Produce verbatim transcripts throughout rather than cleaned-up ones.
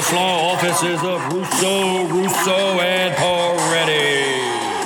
The law offices of Russo, Russo, and Peretti.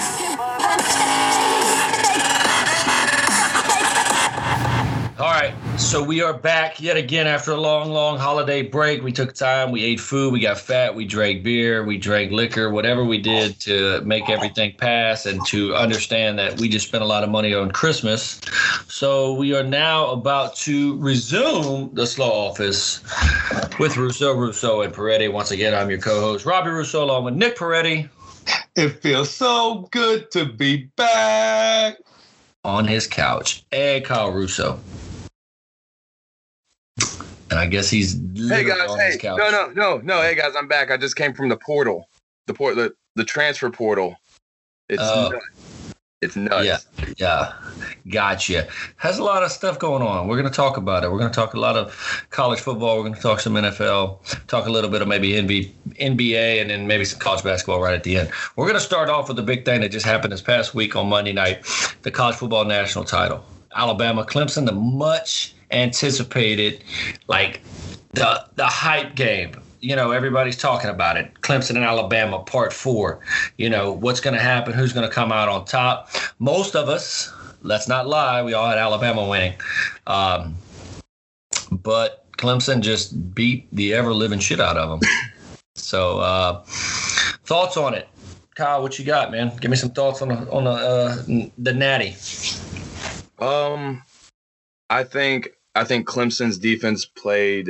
All right, so we are back yet again after a long, long holiday break. We took time, we ate food, we got fat, we drank beer, we drank liquor, whatever we did to make everything pass and to understand that we just spent a lot of money on Christmas. So we are now about to resume the Slaw Office with Russo, Russo, and Peretti. Once again, I'm your co-host, Robbie Russo, along with Nick Peretti. It feels so good to be back. On his couch, and Kyle Russo. And I guess he's hey guys, on hey, his couch. no, no, no, no, hey guys, I'm back. I just came from the portal, the port, the, the transfer portal. It's Oh. nuts. It's nuts. Yeah, yeah, gotcha. Has a lot of stuff going on. We're going to talk about it. We're going to talk a lot of college football. We're going to talk some N F L, talk a little bit of maybe N B A, and then maybe some college basketball right at the end. We're going to start off with the big thing that just happened this past week on Monday night, the college football national title. Alabama, Clemson, the much anticipated, like the the hype game. You know, everybody's talking about it. Clemson and Alabama, part four. You know, what's going to happen? Who's going to come out on top? Most of us, let's not lie, we all had Alabama winning. Um, but Clemson just beat the ever-living shit out of them. So, uh, thoughts on it? Kyle, what you got, man? Give me some thoughts on the, on the, uh, the Natty. Um, I think I think Clemson's defense played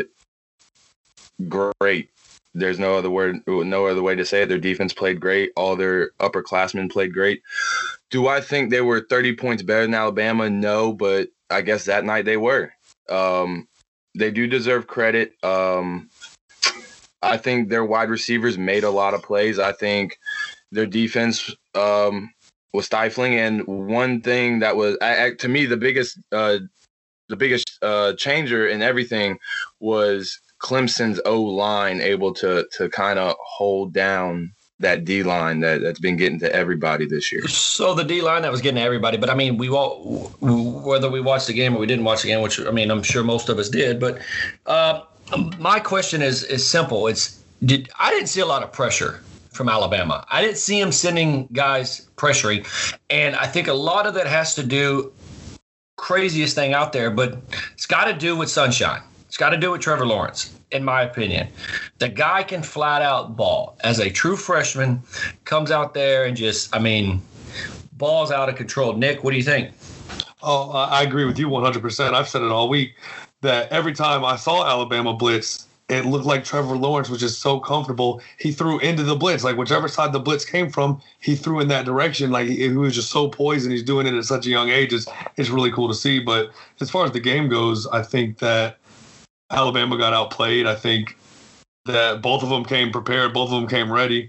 great. There's no other word, no other way to say it. Their defense played great. All their upperclassmen played great. Do I think they were thirty points better than Alabama? No, but I guess that night they were. Um, they do deserve credit. Um, I think their wide receivers made a lot of plays. I think their defense um, was stifling. And one thing that was, I, to me, the biggest, uh, the biggest uh, changer in everything was Clemson's O-line able to to kind of hold down that D-line that, that's been getting to everybody this year. So the D-line that was getting to everybody, but I mean, we all, whether we watched the game or we didn't watch the game, which I mean, I'm sure most of us did, but uh, my question is is simple. It's did I didn't see a lot of pressure from Alabama. I didn't see him sending guys pressuring, and I think a lot of that has to do, craziest thing out there, but it's got to do with Sunshine. It's got to do with Trevor Lawrence, in my opinion. The guy can flat out ball. As a true freshman, comes out there and just, I mean, balls out of control. Nick, what do you think? Oh, I agree with you one hundred percent. I've said it all week that every time I saw Alabama blitz, it looked like Trevor Lawrence was just so comfortable. He threw into the blitz. Like, whichever side the blitz came from, he threw in that direction. Like, he, he was just so poised, and he's doing it at such a young age. It's, it's really cool to see. But as far as the game goes, I think that Alabama got outplayed. I think that both of them came prepared. Both of them came ready.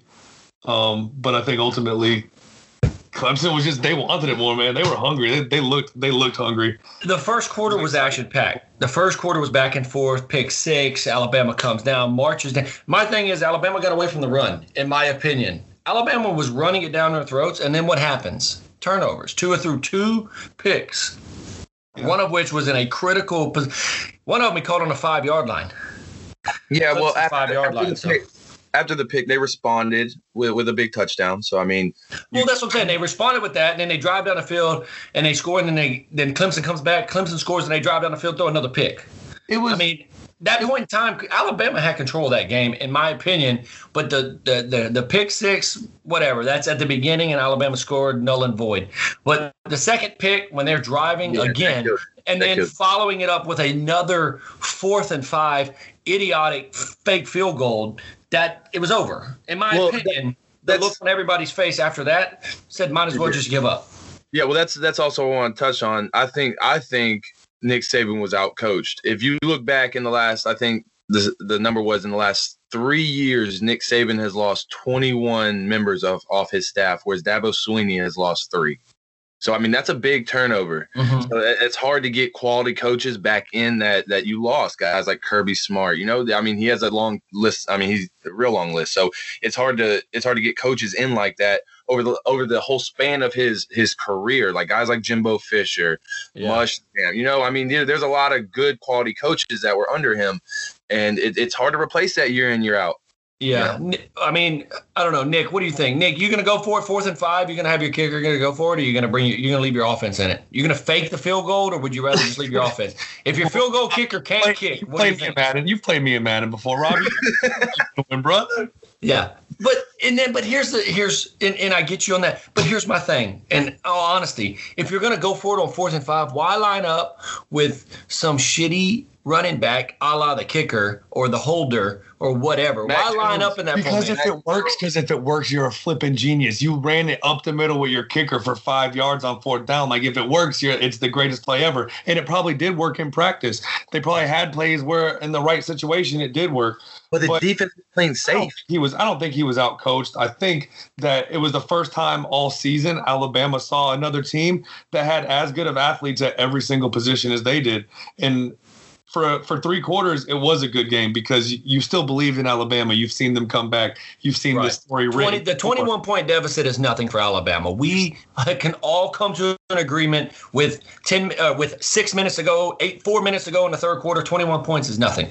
Um, but I think ultimately Clemson was just, they wanted it more, man. They were hungry. They, they looked they looked hungry. The first quarter was action-packed. The first quarter was back and forth, pick six. Alabama comes down, marches down. My thing is Alabama got away from the run, in my opinion. Alabama was running it down their throats, and then what happens? Turnovers. Two or through two picks. Yeah. One of which was in a critical position. One of them he caught on the five-yard line. Yeah, well, after, five-yard after, line, the so. pick, after the pick, they responded with, with a big touchdown. So, I mean. Well, that's what I'm saying. They responded with that, and then they drive down the field, and they score, and then, they, then Clemson comes back. Clemson scores, and they drive down the field, throw another pick. It was. I mean, that point in time, Alabama had control of that game, in my opinion. But the the the, the pick six, whatever, that's at the beginning, and Alabama scored null and void. But the second pick, when they're driving yeah, again, and then following it up with another fourth and five, idiotic fake field goal, that it was over. In my well, opinion, that, the look on everybody's face after that said, might as well just give up. Yeah, well, that's that's also what I want to touch on. I think I think Nick Saban was outcoached. If you look back in the last, I think the the number was in the last three years, Nick Saban has lost twenty-one members of off his staff, whereas Dabo Swinney has lost three. So, I mean, that's a big turnover. Mm-hmm. So it's hard to get quality coaches back in that that you lost, guys like Kirby Smart. You know, I mean, he has a long list. I mean, he's a real long list. So it's hard to it's hard to get coaches in like that over the over the whole span of his his career. Like guys like Jimbo Fisher, yeah. Muschamp. You know, I mean, there's a lot of good quality coaches that were under him, and it, it's hard to replace that year in year out. Yeah. yeah. I mean, I don't know, Nick. What do you think, Nick? You gonna go for it, fourth and five? You gonna have your kicker gonna go for it, or you gonna bring you gonna leave your offense in it? You gonna fake the field goal, or would you rather just leave your offense? If your field goal kicker can't play, kick, you what do you me think? in Madden. You've played me in Madden before, Robbie. brother. Yeah, but and then but here's the here's and, and I get you on that. But here's my thing. In all honesty, if you're gonna go for it on fourth and five, why line up with some shitty running back, a la the kicker or the holder or whatever? Matt Why line up in that? Because if it works, because if it works, you're a flipping genius. You ran it up the middle with your kicker for five yards on fourth down. Like if it works, you're it's the greatest play ever. And it probably did work in practice. They probably had plays where in the right situation it did work. But the But defense was playing I safe. don't, he was. I don't think he was out coached. I think that it was the first time all season Alabama saw another team that had as good of athletes at every single position as they did. And for for three quarters, it was a good game because you, you still believed in Alabama. You've seen them come back. You've seen Right. this story twenty, written. the twenty-one point deficit is nothing for Alabama. We uh, can all come to an agreement with ten uh, with six minutes to go, eight four minutes to go in the third quarter. twenty-one points is nothing.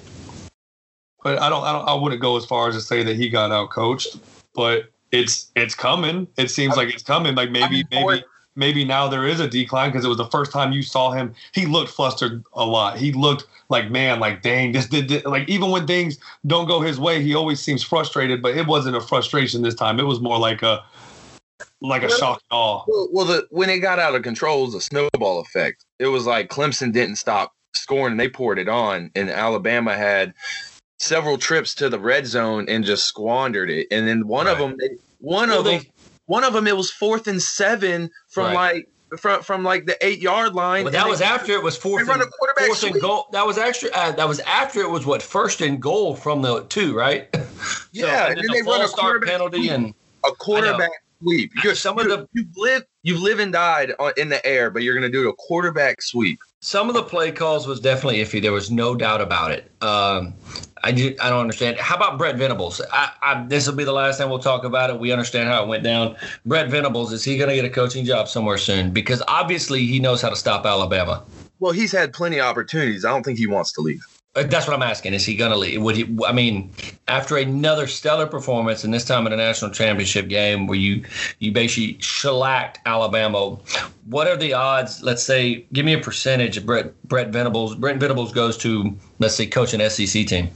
But I don't, I don't. I wouldn't go as far as to say that he got out coached. But it's it's coming. It seems like it's coming. Like maybe maybe maybe now there is a decline because it was the first time you saw him. He looked flustered a lot. He looked like, man, like dang, this did this. Like even when things don't go his way, he always seems frustrated. But it wasn't a frustration this time. It was more like a like a shock and awe. Well, well the, when it got out of control, it was a snowball effect. It was like Clemson didn't stop scoring and they poured it on, and Alabama had several trips to the red zone and just squandered it. And then one Right. of them, they, one Well, of they- them, one of them, it was fourth and seven from Right. like from from like the eight yard line. Well, that and was they, after it was fourth they run and, a quarterback fourth and sweep. goal. That was extra. Uh, that was after it was what first and goal from the two, right? Yeah, and and then then the they run a false start quarterback penalty sweep. and a quarterback sweep. You're, Some of you, the- you live you live and died on, in the air, but you're going to do a quarterback sweep. some of the play calls was definitely iffy. There was no doubt about it. Um, I, just, I don't understand. How about Brett Venables? I, I, this will be the last time we'll talk about it. We understand how it went down. Brett Venables, is he going to get a coaching job somewhere soon? Because obviously he knows how to stop Alabama. Well, he's had plenty of opportunities. I don't think he wants to leave. Uh, That's what I'm asking. Is he going to leave? Would he? I mean, after another stellar performance, and this time in a national championship game where you you basically shellacked Alabama, what are the odds? Let's say, give me a percentage of Brett Brett Venables. Brett Venables goes to, let's say, coach an S E C team,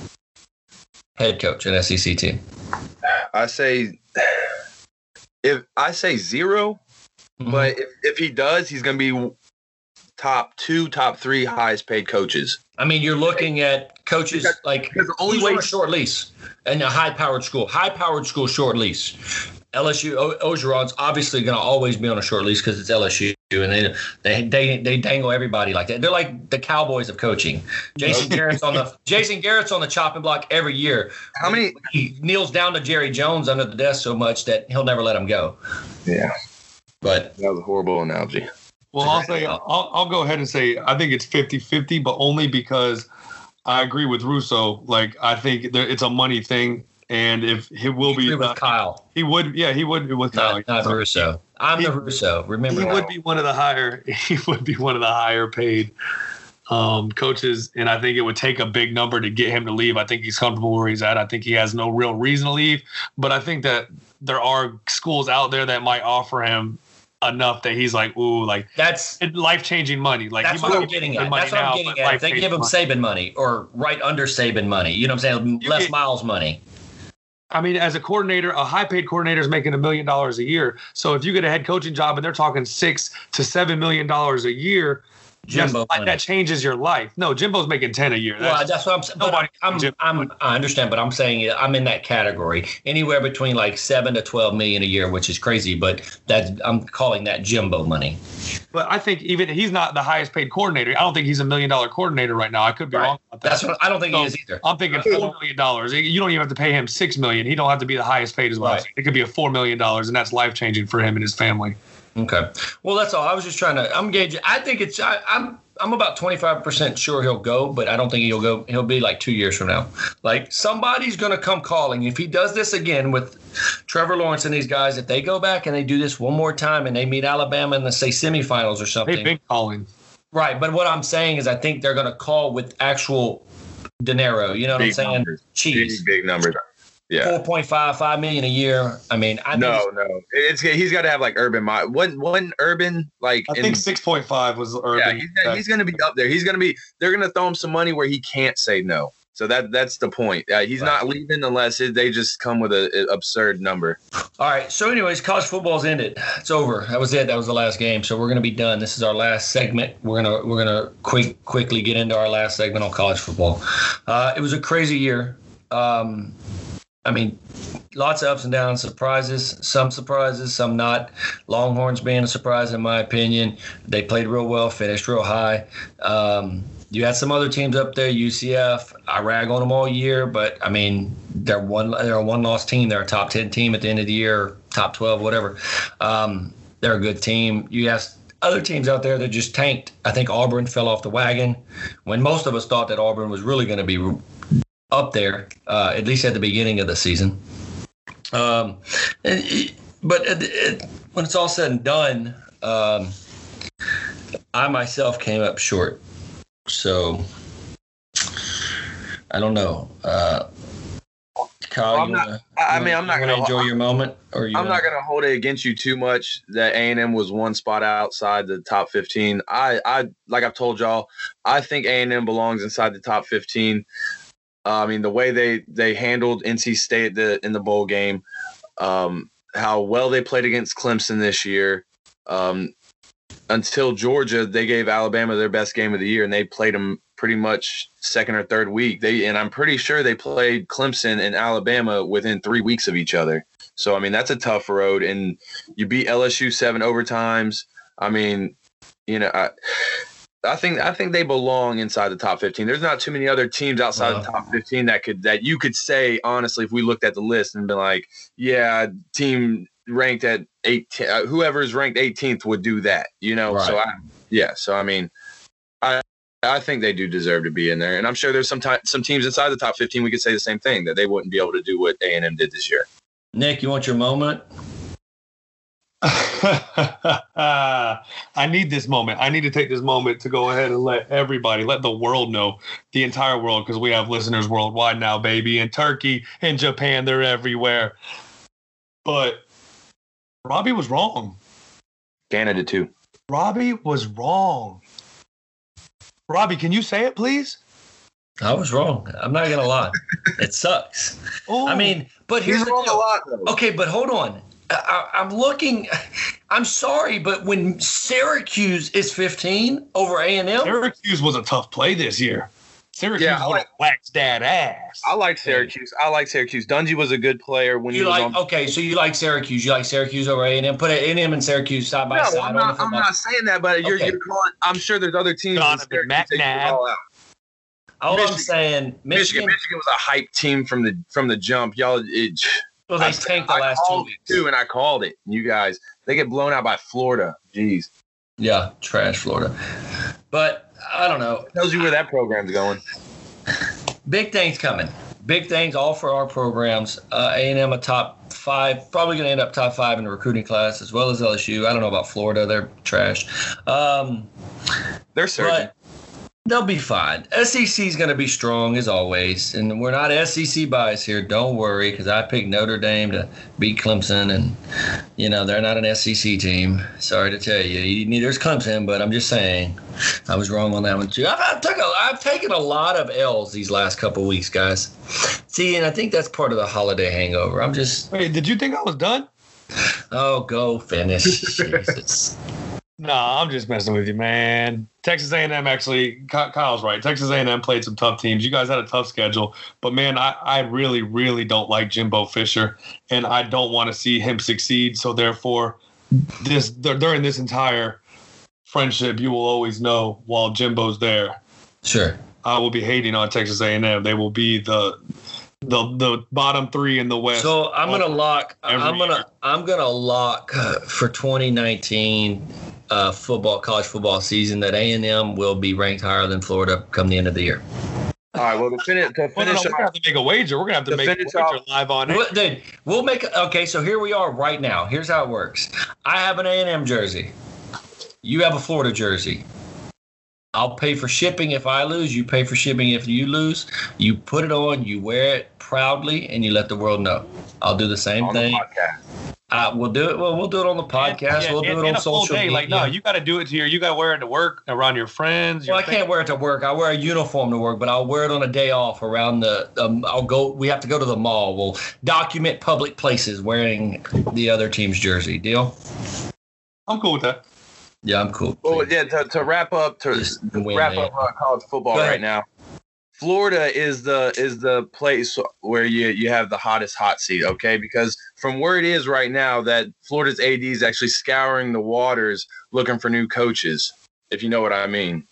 head coach an S E C team. I say if I say zero, Mhm. but if, if he does, he's going to be top two, top three highest paid coaches. I mean, you're looking at coaches Because- like because the only who's way- on a short lease and a high-powered school, high-powered school short lease. L S U o- Ogeron's obviously going to always be on a short lease because it's L S U, and they they they they dangle everybody like that. They're like the Cowboys of coaching. Jason Garrett's on the Jason Garrett's on the chopping block every year. How many? He kneels down to Jerry Jones under the desk so much that he'll never let him go. Yeah, But that was a horrible analogy. Well, I'll say I'll, I'll go ahead and say I think it's fifty-fifty, but only because I agree with Russo. Like I think there, it's a money thing, and if he will be, agree with uh, Kyle, he would, yeah, he would be with Kyle. not, not Russo. I'm He- the Russo. Remember He that. would be one of the higher. He would be one of the higher paid um, coaches, and I think it would take a big number to get him to leave. I think he's comfortable where he's at. I think he has no real reason to leave, but I think that there are schools out there that might offer him enough that he's like, ooh, like That's life changing money. Like That's he what might I'm be getting making at. money That's what I'm now, getting but at. If they life-changing give him money. Saban money or right under Saban money, you know what I'm saying? You Les get- Miles money. I mean, as a coordinator, a high paid coordinator is making a million dollars a year. So if you get a head coaching job and they're talking six to seven million dollars a year, Jimbo that's- money. that changes your life. No, Jimbo's making ten a year. Well, That's, that's what I'm saying. But nobody- I'm, Jim- I'm, I understand, but I'm saying I'm in that category, anywhere between like seven to twelve million a year, which is crazy. But that's I'm calling that Jimbo money. but I think even he's not the highest paid coordinator. I don't think he's a million dollar coordinator right now. I could be Right. wrong about that. That's what I don't think So, he is either. I'm thinking four million dollars. You don't even have to pay him six million. He don't have to be the highest paid as well. Right. It could be a four million dollars, and that's life changing for him and his family. Okay. Well, that's all. I was just trying to. I'm gauging. I think it's. I, I'm. I'm about twenty-five percent sure he'll go, but I don't think he'll go. He'll be like two years from now. Like somebody's going to come calling. If he does this again with Trevor Lawrence and these guys, if they go back and they do this one more time and they meet Alabama in the say semifinals or something, They've been calling. right? But what I'm saying is, I think they're going to call with actual dinero. You know what I'm Big saying? numbers. Cheese. Big, big numbers. Yeah. four point five, five million a year. I mean, I no, think no. It's he's got to have like Urban. My one, one Urban like. I in, think six point five was Urban. Yeah, he's, he's going to be up there. He's going to be. They're going to throw him some money where he can't say no. So that that's the point. Uh, he's right. not leaving unless it, they just come with an absurd number. All right. So, anyways, college football's ended. It's over. That was it. That was the last game. So we're gonna be done. This is our last segment. We're gonna we're gonna quick quickly get into our last segment on college football. Uh, it was a crazy year. Um, I mean, lots of ups and downs, surprises, some surprises, some not. Longhorns being a surprise, in my opinion. They played real well, finished real high. Um, You had some other teams up there, U C F. I rag on them all year, but I mean, they're one they're a one loss team. They're a top ten team at the end of the year, top twelve, whatever. Um, they're a good team. You have other teams out there that just tanked. I think Auburn fell off the wagon when most of us thought that Auburn was really going to be up there, uh, at least at the beginning of the season. Um, and, but it, it, when it's all said and done, um, I myself came up short. So, I don't know. Uh, Kyle, well, you not, wanna, I you mean, I'm not going to enjoy your moment, or you I'm wanna, not going to hold it against you too much that A and M was one spot outside the top fifteen. I, I like I've told y'all, I think A and M belongs inside the top fifteen. Uh, I mean, the way they they handled N C State the, in the bowl game, um, how well they played against Clemson this year. Um, Until Georgia, they gave Alabama their best game of the year, and they played them pretty much second or third week. They and I'm pretty sure they played Clemson and Alabama within three weeks of each other. So I mean, that's a tough road, and you beat L S U seven overtimes. I mean, you know, I, I think I think they belong inside the top fifteen. There's not too many other teams outside wow. the top fifteen that could that you could say honestly, if we looked at the list and been like, yeah, team ranked at eighteen, uh, whoever's ranked eighteenth would do that, you know. Right. So I, yeah. So I mean, I I think they do deserve to be in there, and I'm sure there's some t- some teams inside the top fifteen we could say the same thing, that they wouldn't be able to do what A and M did this year. Nick, you want your moment? I need this moment. I need to take this moment to go ahead and let everybody, let the world know, the entire world, because we have listeners worldwide now, baby, in Turkey, in Japan, they're everywhere. But Robbie was wrong. Canada too. Robbie was wrong. Robbie, can you say it, please? I was wrong. I'm not gonna lie. It sucks. Ooh. I mean, but here's He's the wrong deal. a lot, though. Okay, but hold on. I, I'm looking. I'm sorry, but when Syracuse is fifteen over A and M, Syracuse was a tough play this year. Syracuse yeah, like, waxed that ass. I like Syracuse. I like Syracuse. Dungy was a good player when you he was like. on. Okay, so you like Syracuse. You like Syracuse over A and M. Put A and M and Syracuse side by no, side. I'm on not, the I'm not saying that, but you're, okay. you're calling. I'm sure there's other teams. Donovan McNabb. All, all Michigan, I'm saying, Michigan, Michigan, Michigan was a hype team from the from the jump. Y'all, it, well, they I, tanked the I last two weeks too, and I called it. You guys, they get blown out by Florida. Jeez. Yeah, trash Florida. But I don't know. It tells you where that program's going. Big things coming. Big things all for our programs. Uh, A and M a top five, probably going to end up top five in the recruiting class, as well as L S U. I don't know about Florida. They're trash. Um, They're surging. They'll be fine. S E C is going to be strong as always, and we're not S E C bias here. Don't worry, because I picked Notre Dame to beat Clemson, and you know they're not an S E C team. Sorry to tell you, neither is Clemson, but I'm just saying I was wrong on that one too. I've, I've, took a, I've taken a lot of L's these last couple weeks, guys. See, and I think that's part of the holiday hangover. I'm just. Wait, did you think I was done? Oh, go finish, Jesus. No, I'm just messing with you, man. Texas A and M actually, Kyle's right. Texas A and M played some tough teams. You guys had a tough schedule. But, man, I, I really, really don't like Jimbo Fisher, and I don't want to see him succeed. So, therefore, this during this entire friendship, you will always know while Jimbo's there. Sure. I will be hating on Texas A and M. They will be the the the bottom three in the West. So I'm gonna lock. I'm gonna year. I'm gonna lock uh, for twenty nineteen uh, football college football season that A and M will be ranked higher than Florida come the end of the year. All right. Well, to finish, to finish well, no, no, we're gonna have to make a wager. We're gonna have to, to make a wager off, live on it. Well, dude, we'll make. Okay, so here we are right now. Here's how it works. I have an A and M jersey. You have a Florida jersey. I'll pay for shipping if I lose. You pay for shipping if you lose. You put it on, you wear it proudly, and you let the world know. I'll do the same on thing. The podcast. Uh, we'll do it. Well, we'll do it on the podcast. Yeah, we'll do in, it in on a full social day, media. Like, no, you got to do it to your. You got to wear it to work around your friends. Your Well, I can't wear it to work. I wear a uniform to work, but I'll wear it on a day off around the. Um, I'll go. We have to go to the mall. We'll document public places wearing the other team's jersey. Deal? I'm cool with that. Yeah, I'm cool. Well, yeah. To, to wrap up, to Just win, wrap man. up uh, college football Go ahead. right now. Florida is the is the place where you, you have the hottest hot seat, okay? Because from where it is right now, that Florida's A D is actually scouring the waters looking for new coaches, if you know what I mean.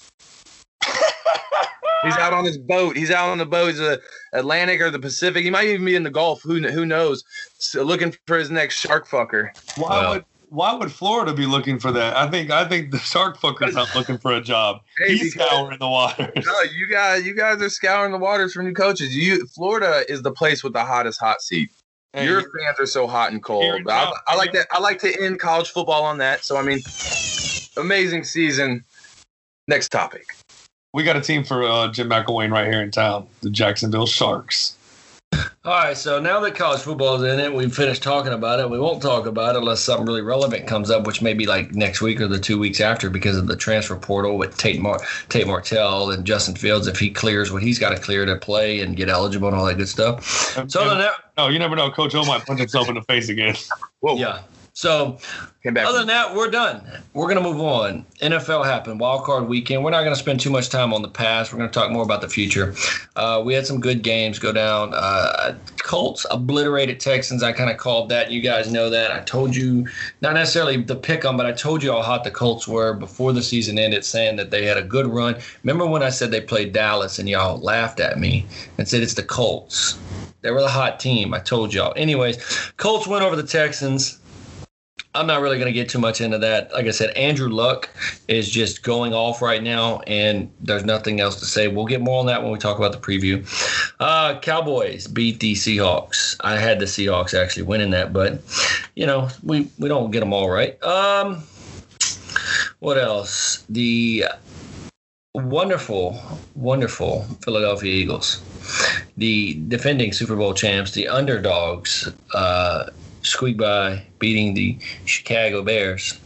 He's out on his boat. He's out on the boat. He's the Atlantic or the Pacific. He might even be in the Gulf. Who who knows? So looking for his next shark fucker. Why Well. would Why would Florida be looking for that? I think I think the shark fucker's not looking for a job. Hey, He's because- scouring the waters. No, you guys, you guys are scouring the waters for new coaches. You, Florida is the place with the hottest hot seat. Hey, Your fans are so hot and Here cold. in But I, town. I like that. I like to end college football on that. So I mean, amazing season. Next topic. we got a team for uh, Jim McElwain right here in town, the Jacksonville Sharks. All right, so now that college football is in it, we've finished talking about it. We won't talk about it unless something really relevant comes up, which may be like next week or the two weeks after because of the transfer portal with Tate, Mar- Tate Martell and Justin Fields, if he clears what he's got to clear to play and get eligible and all that good stuff. So other than that, No, you never know. Coach O might punch himself in the face again. Whoa. yeah. So Came back. other than that, we're done. We're going to move on. N F L happened, wild card weekend. We're not going to spend too much time on the past. We're going to talk more about the future. Uh, we had some good games go down. Uh, Colts obliterated Texans. I kind of called that. You guys know that. I told you, not necessarily the pick 'em, but I told you how hot the Colts were before the season ended, saying that they had a good run. Remember when I said they played Dallas and y'all laughed at me and said it's the Colts? They were the hot team. I told y'all. Anyways, Colts went over the Texans. I'm not really going to get too much into that. Like I said, Andrew Luck is just going off right now, and there's nothing else to say. We'll get more on that when we talk about the preview. Uh, Cowboys beat the Seahawks. I had the Seahawks actually winning that, but, you know, we, we don't get them all right. Um, what else? The wonderful, wonderful Philadelphia Eagles, the defending Super Bowl champs, the underdogs, uh, squeak by beating the Chicago Bears.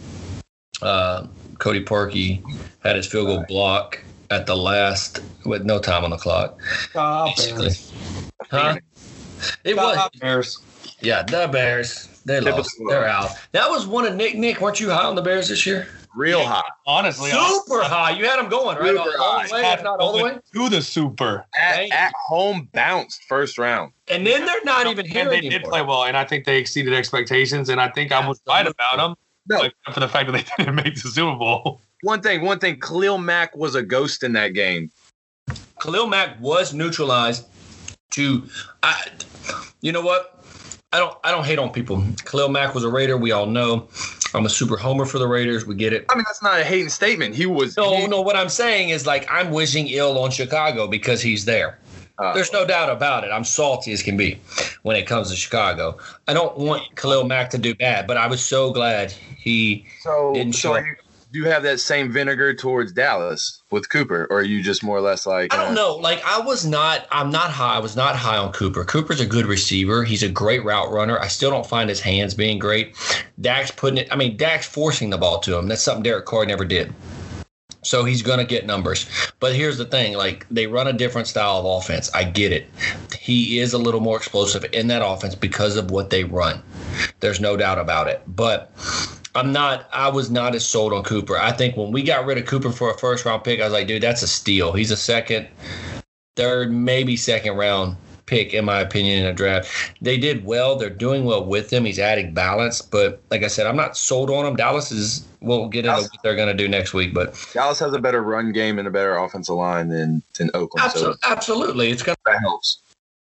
Uh, Cody Parkey had his field goal block at the last with no time on the clock. Stop, Basically. Huh? It was. Bears. Yeah, the Bears. They Typical. lost. They're out. That was one of Nick. Nick, weren't you high on the Bears this year? Real hot. Honestly, I- Super high. You had them going, right? Super All, all the way, had if not all the way. to the super. At, Right. at home bounced first round. And then they're not even here And they anymore. did play well, and I think they exceeded expectations, and I think I was right about them. No. Except for the fact that they didn't make the Super Bowl. One thing, one thing, Khalil Mack was a ghost in that game. Khalil Mack was neutralized to, I, you know what? I don't I don't hate on people. Khalil Mack was a Raider. We all know. I'm a super homer for the Raiders. We get it. I mean, that's not a hating statement. He was. No, he, no. What I'm saying is like I'm wishing ill on Chicago because he's there. uh, There's no doubt about it. I'm salty as can be when it comes to Chicago. I don't want Khalil Mack to do bad, but I was so glad he so, didn't so show are up. you, do you have that same vinegar towards Dallas with Cooper, or are you just more or less like? I don't uh, know. Like I was not. I'm not high. I was not high on Cooper. Cooper's a good receiver. He's a great route runner. I still don't find his hands being great. Dak's putting it. I mean, Dak's forcing the ball to him. That's something Derek Carr never did. So he's going to get numbers. But here's the thing. Like, they run a different style of offense. I get it. He is a little more explosive in that offense because of what they run. There's no doubt about it. But I'm not – I was not as sold on Cooper. I think when we got rid of Cooper for a first-round pick, I was like, dude, that's a steal. He's a second, third, maybe second-round pick, in my opinion, in a draft. They did well. They're doing well with him. He's adding balance. But like I said, I'm not sold on him. Dallas is – we'll get into what they're going to do next week. But Dallas has a better run game and a better offensive line than than Oakland. absolutely, So absolutely. It's going to that helps.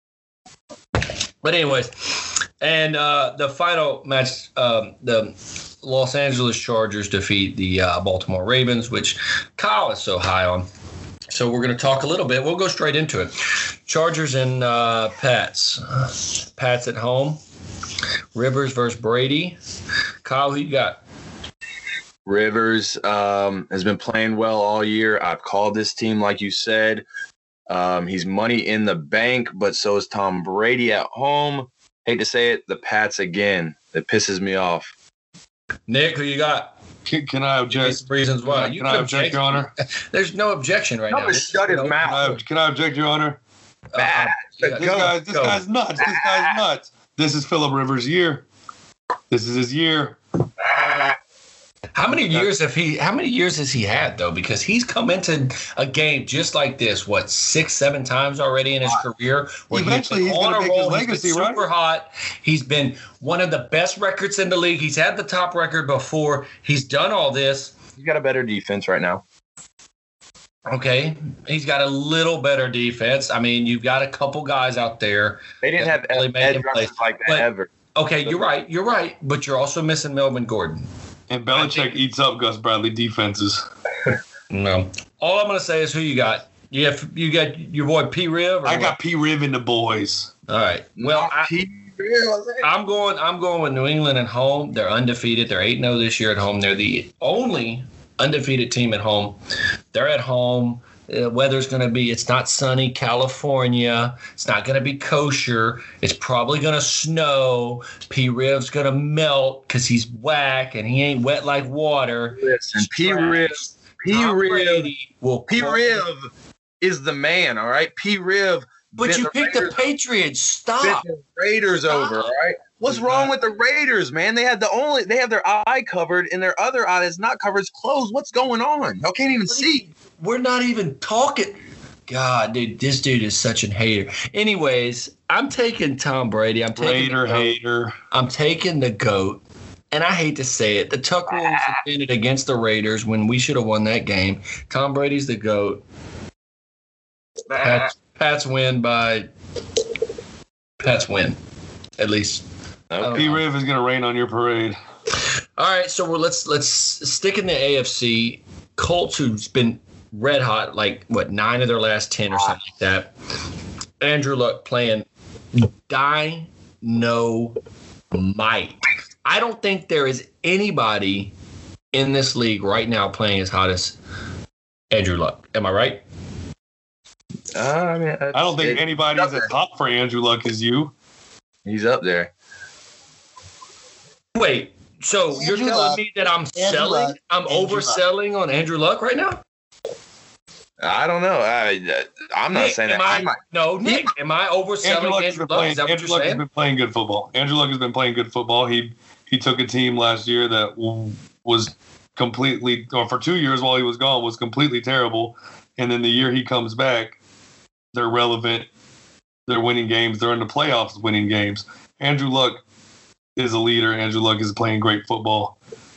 But anyways, and uh, the final match, um, the Los Angeles Chargers defeat the uh, Baltimore Ravens, which Kyle is so high on. So we're going to talk a little bit. We'll go straight into it. Chargers and uh, Pats. Pats at home. Rivers versus Brady. Kyle, who you got? Rivers um, has been playing well all year. I've called this team, like you said. Um, he's money in the bank, but so is Tom Brady at home. Hate to say it, the Pats again. It pisses me off. Nick, who you got? Can, can I object? Reasons why. Can, You can I object, Your Honor? There's no objection right No, now. but shut his You know, mouth. Can I, can I object, Your Honor? uh, This go, guy's this go. guy's nuts. This guy's nuts. This is Phillip Rivers' year. This is his year. How many years have he? How many years has he had though? Because he's come into a game just like this, what six, seven times already in his career. Where Eventually, he's on going a to make his roll. legacy, He's been right? super hot. He's been one of the best records in the league. He's had the top record before. He's done all this. He's got a better defense right now. Okay, he's got a little better defense. I mean, you've got a couple guys out there. They didn't that have really ed- make edge him rushers play. like that But- ever. Okay, you're right. You're right. But you're also missing Melvin Gordon. And Belichick eats up Gus Bradley defenses. No. All I'm gonna say is who you got. You have, you got your boy P. Riv. Or I what? got P. Riv in the boys. All right. Well, Not I, P. Riv. I'm going. I'm going with New England at home. They're undefeated. They're eight and zero this year at home. They're the only undefeated team at home. They're at home. Uh, weather's going to be. It's not sunny California. It's not going to be kosher. It's probably going to snow. P. Riv's going to melt because he's whack and he ain't wet like water. Listen, P. Trash. Riv. P. Tom Riv. Brady will. P. call- Riv is the man, all right? P. Riv. But bent you the picked the Raiders- Patriots. bent Stop. the Raiders Stop. over, all right? What's He's wrong not. with the Raiders, man? They had the only they have their eye covered and their other eye is not covered. It's closed. What's going on? Y'all can't even see. We're not even talking. God, dude, this dude is such a hater. Anyways, I'm taking Tom Brady. I'm taking Raider the GOAT. hater. I'm taking the GOAT. And I hate to say it, the Tuck rule was invented against the Raiders when we should have won that game. Tom Brady's the GOAT. Pats, Pats win by Pats win, at least. Okay. P. Riv is going to rain on your parade. All right, so we're let's let's stick in the A F C. Colts, who's been red hot, like what nine of their last ten or something like that. Andrew Luck playing dynamite. I don't think there is anybody in this league right now playing as hot as Andrew Luck. Am I right? Uh, I mean, I don't think it- anybody's as hot for Andrew Luck as you. He's up there. Wait, so Andrew you're telling Luck. me that I'm selling? Luck. I'm Andrew overselling on Andrew Luck right now? I don't know. I, I'm not Nick, saying am that. I, I might, no, Nick, am I Andrew overselling Luck has Andrew been Luck? playing. Is that what Andrew you're Luck has saying? been playing good football. Andrew Luck has been playing good football. He he took a team last year that w- was completely, or for two years while he was gone, was completely terrible. And then the year he comes back, they're relevant. They're winning games. They're in the playoffs winning games. Andrew Luck is a leader. Andrew Luck is playing great football.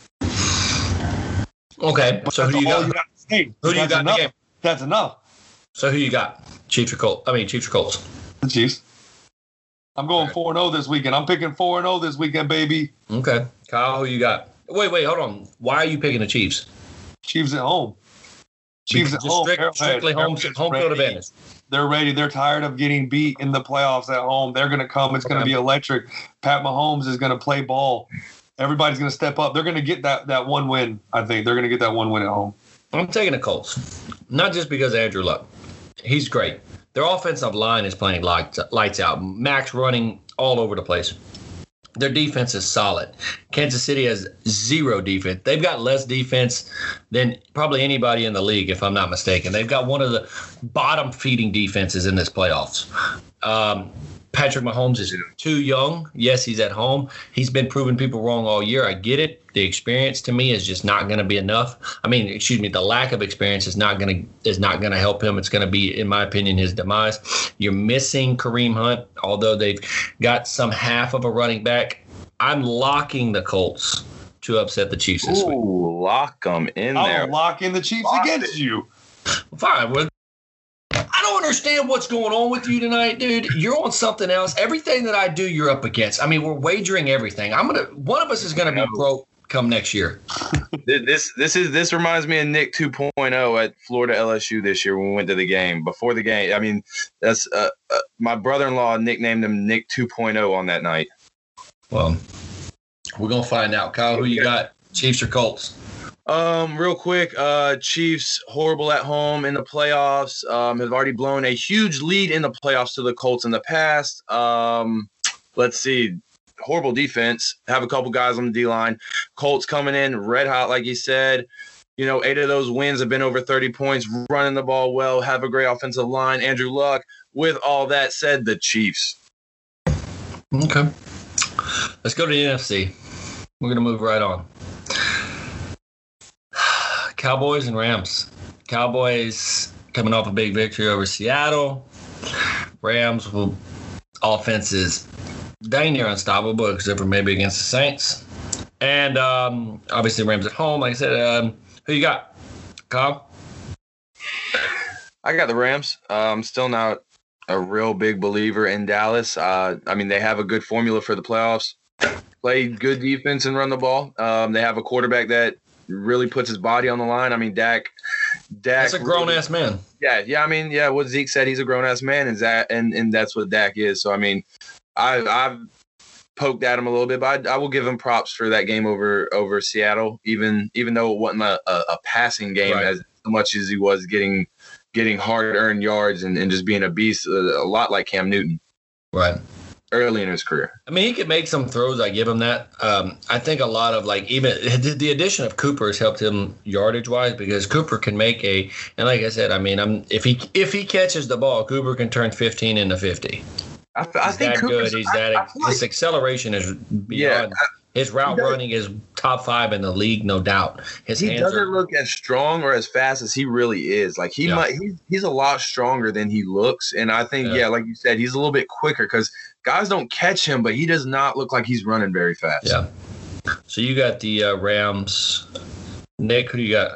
Okay, so who That's do you all got? you got to say. Who do you That's got in the enough. game? That's enough. So who you got? Chiefs or Colts? I mean, Chiefs or Colts? The Chiefs. I'm going four and oh this weekend. I'm picking four and oh this weekend, baby. Okay, Kyle, who you got? Wait, wait, hold on. Why are you picking the Chiefs? Chiefs at home. Chiefs at Just home. strict- Arrowhead. strictly home, Arrowhead's home field ready. advantage. They're ready. They're tired of getting beat in the playoffs at home. They're going to come. It's going to Okay. be electric. Pat Mahomes is going to play ball. Everybody's going to step up. They're going to get that that one win. I think they're going to get that one win at home. I'm taking the Colts, not just because of Andrew Luck. He's great. Their offensive line is playing lights, lights out. Max running all over the place. Their defense is solid. Kansas City has zero defense. They've got less defense than probably anybody in the league, if I'm not mistaken. They've got one of the bottom-feeding defenses in this playoffs. Um, Patrick Mahomes is too young. Yes, he's at home. He's been proving people wrong all year. I get it. The experience to me is just not going to be enough. I mean, excuse me, the lack of experience is not going to is not going to help him. It's going to be, in my opinion, his demise. You're missing Kareem Hunt, although they've got some half of a running back. I'm locking the Colts to upset the Chiefs this week. ooh, lock them in there. I'll lock in the Chiefs Lock against it. you. Fine. Well, I don't understand what's going on with you tonight, dude. You're on something else. Everything that I do, you're up against. I mean, we're wagering everything. I'm gonna. One of us is gonna be No. broke come next year. This this is this reminds me of Nick two point oh at Florida L S U this year when we went to the game. Before the game, I mean, that's uh, uh, my brother-in-law nicknamed him Nick two point oh on that night. Well, we're gonna find out. Kyle, who you got? Chiefs or Colts? Um, real quick, uh, Chiefs horrible at home in the playoffs. Um, have already blown a huge lead in the playoffs to the Colts in the past. Um, let's see, horrible defense. Have a couple guys on the D line. Colts coming in red hot, like you said. You know, eight of those wins have been over thirty points, running the ball well. Have a great offensive line. Andrew Luck. With all that said, the Chiefs. Okay, let's go to the N F C. We're gonna move right on. Cowboys and Rams. Cowboys coming off a big victory over Seattle. Rams will offense is dang near unstoppable, except for maybe against the Saints. And um, obviously Rams at home. Like I said, um, who you got, Kyle? I got the Rams. I'm um, still not a real big believer in Dallas. Uh, I mean, they have a good formula for the playoffs. Play good defense and run the ball. Um, they have a quarterback that really puts his body on the line. I mean, Dak. Dak That's a grown-ass really, man. Yeah, yeah. I mean, yeah, what Zeke said, he's a grown-ass man, and that, and, and that's what Dak is. So, I mean, I, I've poked at him a little bit, but I, I will give him props for that game over over Seattle, even even though it wasn't a, a, a passing game right. as much as he was getting getting hard-earned yards and, and just being a beast, a, a lot like Cam Newton. Right. Early in his career. I mean, he could make some throws. I give him that. Um, I think a lot of like even the addition of Cooper has helped him yardage wise because Cooper can make a and like I said, I mean, I'm if he if he catches the ball, Cooper can turn fifteen into fifty. I, I He's think that Cooper's, good. He's that. I, I his like, acceleration is beyond. Yeah, I, his route running is top five in the league, no doubt. His he hands doesn't are, look as strong or as fast as he really is. Like he yeah. might, he's, he's a lot stronger than he looks, and I think, yeah, yeah like you said, he's a little bit quicker because guys don't catch him, but he does not look like he's running very fast. Yeah. So you got the uh, Rams. Nick, who do you got?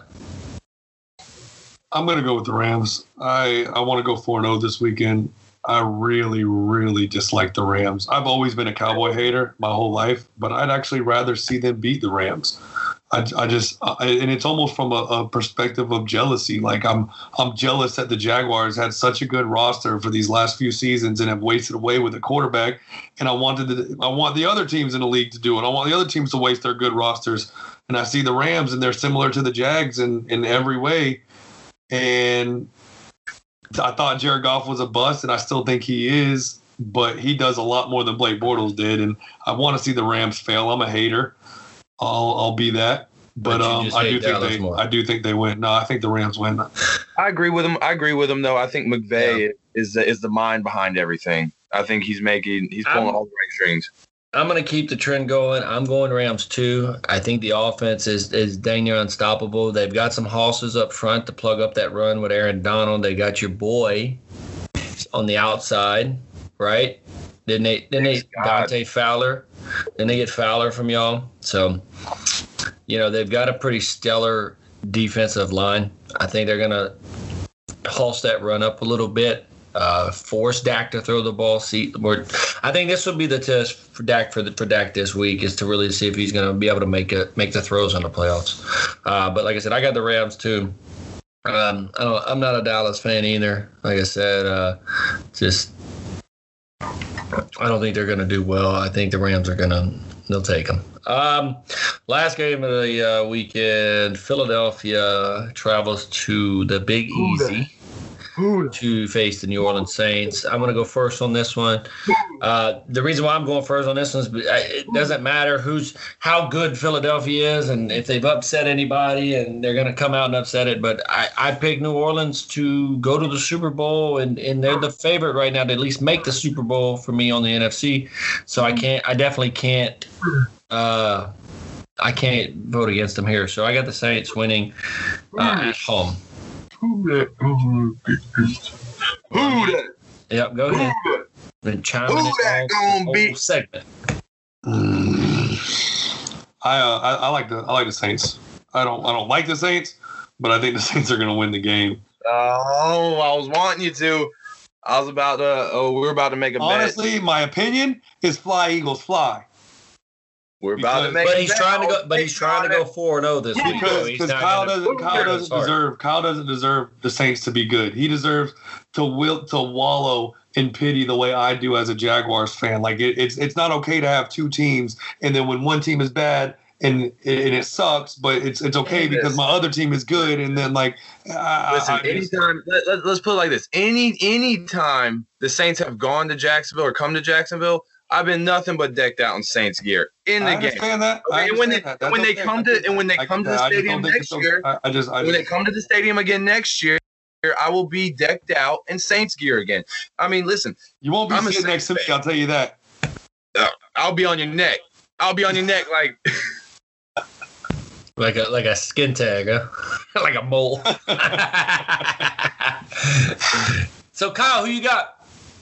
I'm gonna go with the Rams. I I want to go four and oh this weekend. I really, really dislike the Rams. I've always been a Cowboy hater my whole life, but I'd actually rather see them beat the Rams. I, I just, I, and it's almost from a, a perspective of jealousy. Like I'm, I'm jealous that the Jaguars had such a good roster for these last few seasons and have wasted away with a quarterback. And I wanted to, I want the other teams in the league to do it. I want the other teams to waste their good rosters. And I see the Rams, and they're similar to the Jags in, in every way. And I thought Jared Goff was a bust, and I still think he is, but he does a lot more than Blake Bortles did, and I want to see the Rams fail. I'm a hater. I'll I'll be that, but, but um, I do think they more. I do think they win. No, I think the Rams win. I agree with him. I agree with him, though. I think McVay yeah. is the, is the mind behind everything. I think he's making he's pulling I'm, all the right strings. I'm going to keep the trend going. I'm going Rams too. I think the offense is is dang near unstoppable. They've got some hosses up front to plug up that run with Aaron Donald. They got your boy on the outside, right? Didn't they? Didn't they? Dante Fowler. Then they get Fowler from y'all. So, you know, they've got a pretty stellar defensive line. I think they're going to pulse that run up a little bit. Uh, force Dak to throw the ball. See, I think this would be the test for Dak for the for Dak this week is to really see if he's going to be able to make it make the throws in the playoffs. Uh, but like I said, I got the Rams too. Um, I don't, I'm not a Dallas fan either. Like I said, uh, just I don't think they're going to do well. I think the Rams are going to they'll take them. Um, last game of the uh, weekend, Philadelphia travels to the Big Easy to face the New Orleans Saints. I'm going to go first on this one. Uh, the reason why I'm going first on this one is it doesn't matter who's how good Philadelphia is and if they've upset anybody and they're going to come out and upset it. But I, I picked New Orleans to go to the Super Bowl, and, and they're the favorite right now to at least make the Super Bowl for me on the N F C. So I can't. I definitely can't. Uh, I can't vote against them here. So I got the Saints winning uh, at home. Who that? Who that? Yep, go ahead. Been chiming Who that gonna be? Segment. Mm. I, uh, I I like the I like the Saints. I don't I don't like the Saints, but I think the Saints are gonna win the game. Oh, I was wanting you to. I was about to. Oh, we were about to make a Honestly, bet. my opinion is fly Eagles fly. We're about because, to make. But a he's bet. trying to go. But he's trying to go four and zero this week. Because because Kyle doesn't Kyle doesn't deserve Kyle doesn't deserve the Saints to be good. He deserves to will to wallow in pity the way I do as a Jaguars fan. Like it, it's it's not okay to have two teams, and then when one team is bad and and it sucks, but it's it's okay because my other team is good. And then like, I, listen, I just, anytime let, let, let's put it like this: any any time the Saints have gone to Jacksonville or come to Jacksonville, I've been nothing but decked out in Saints gear in the I game. understand that. I And when they understand that. when they That's come okay. to and when they I come to get the that. I just stadium don't think next it's year, okay. I, I just I when they just come to the stadium again next year, I will be decked out in Saints gear again. I mean, listen, you won't be I'm a sitting next to me. Saints fan. I'll tell you that. Uh, I'll be on your neck. I'll be on your neck like Like a like a skin tag, huh? Like a mole. So Kyle, who you got?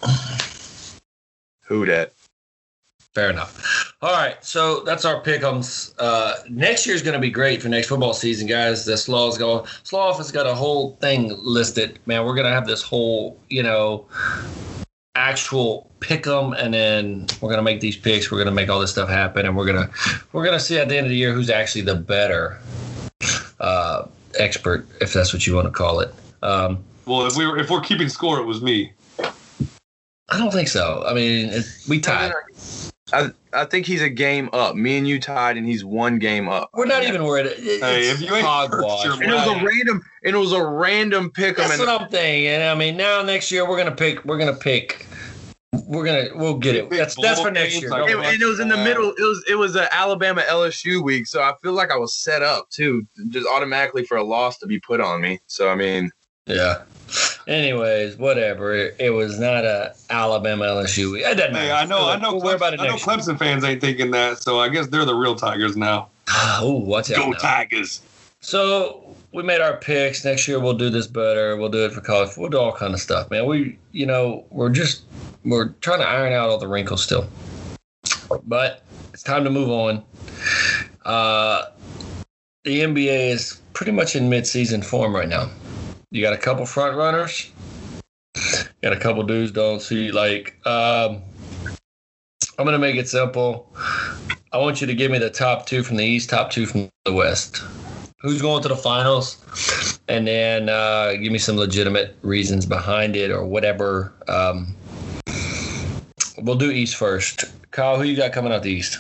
who that? Fair enough. All right, so that's our pick'ems. Uh, next year's going to be great for next football season, guys. The Slaw's going. Slaw has got a whole thing listed. Man, we're going to have this whole, you know, actual pick'em, and then we're going to make these picks. We're going to make all this stuff happen, and we're gonna we're gonna see at the end of the year who's actually the better uh, expert, if that's what you want to call it. Um, Well, if we were if we're keeping score, it was me. I don't think so. I mean, it, we tied. I I think he's a game up. Me and you tied, and he's one game up. We're not even worried. It, Hey, it's if you ain't hogwash. first, you're And it was a Right. random. And it was a random pick 'em. That's And what I'm thinking. I mean, now next year we're gonna pick. We're gonna pick. We're gonna. We'll get it. Big That's that's for bowl next games, year. like- Don't and, worry. and it was in the middle. It was it was an Alabama L S U week, so I feel like I was set up too, just automatically for a loss to be put on me. So I mean, Yeah. Anyways, whatever. It, it was not a Alabama L S U. It doesn't matter. Hey, I know, I know, We'll worry Clemson, about it I know next year. Clemson fans ain't thinking that, so I guess they're the real Tigers now. Oh, watch out Go now. Tigers! So we made our picks. Next year we'll do this better. We'll do it for college. We'll do all kind of stuff, man. We, you know, we're just we're trying to iron out all the wrinkles still. But it's time to move on. Uh, the N B A is pretty much in mid-season form right now. You got a couple front runners. Got a couple dudes don't see like. Um, I'm gonna make it simple. I want you to give me the top two from the East, top two from the West. Who's going to the finals? And then uh, give me some legitimate reasons behind it or whatever. Um, we'll do East first. Kyle, who you got coming out the East?